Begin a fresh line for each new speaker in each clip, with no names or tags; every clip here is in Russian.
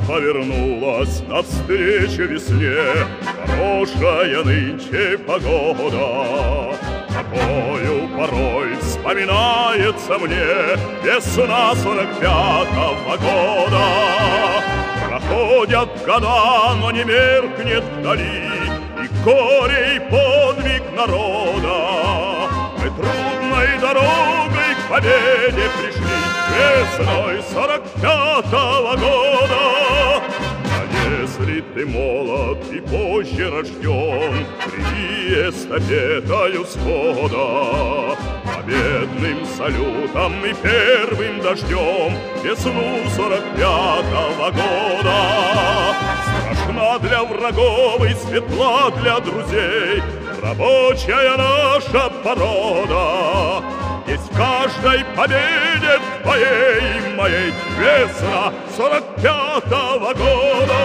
повернулась навстречу весне. Хорошая нынче погода, такою порой вспоминается мне весна 45-го года. Проходят года, но не меркнет вдали и горе, и подвиг народа. Мы трудной дорогой к победе пришли весной 45-го года. А если ты молод и позже рожден, приди эстафетою всхода, победным салютом и первым дождем весну 45-го года. Страшна для врагов и светла для друзей рабочая наша порода. Есть в каждой победе твоей и моей весна 45-го года.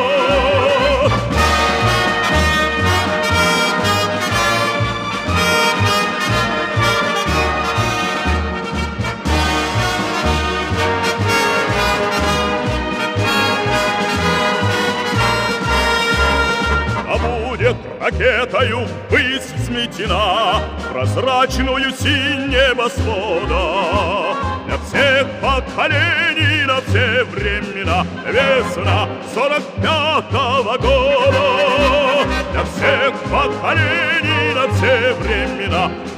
Будет ракетою ввысь взметена прозрачную синь небосвода. Для всех поколений, на все времена весна 45-го года. Для всех поколений, на все времена